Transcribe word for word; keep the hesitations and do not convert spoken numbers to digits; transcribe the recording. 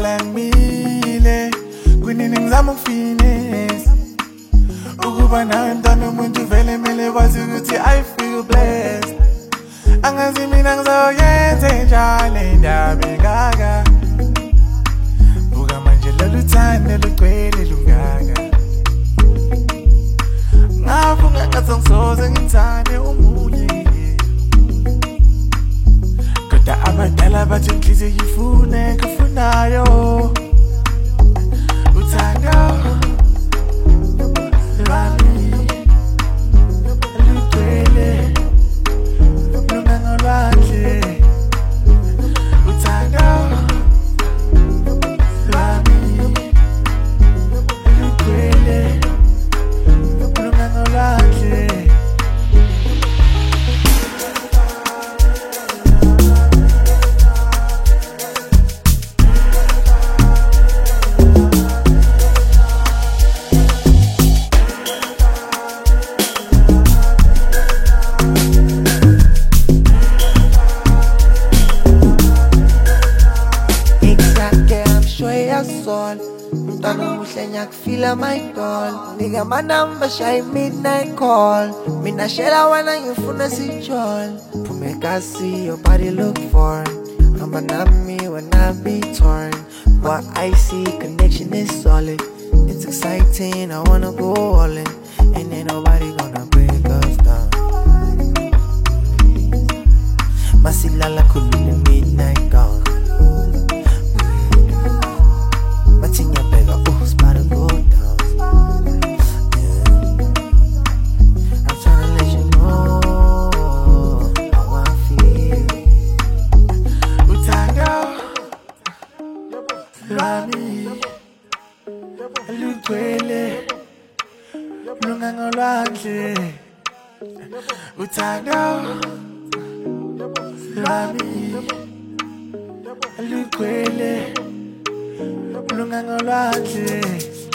ngizala ngimile kunini ngizama ukufinisa ukuba nawe mntwana umuntu vele mele wazi ukuthi I feel blessed. Angazi mina ngizoyenze njalo indaba engaka buka manje lolu thando lugcwele lungaka ngafunga ngathi ngisoze ngithande omunye kodwa abadala bathi inhliziyo ifune engifunayo uthando lwami lugcwele lungangolwandle uthando lwami lugcwele lungangolwandle. Sol, mntwana omuhle ngiyakufila my doll. Nika my number shy midnight call. Mina shela wena ngifuna sijol. Phume kasi your body look foreign. I'm an army when I be torn. What I see connection is solid. It's exciting, I wanna go all in. And ain't nobody gonna break us down. Masilala kulule midnight call. Lwami lugcwele lungangolwandle uthando lwami lugcwele lungangolwandle.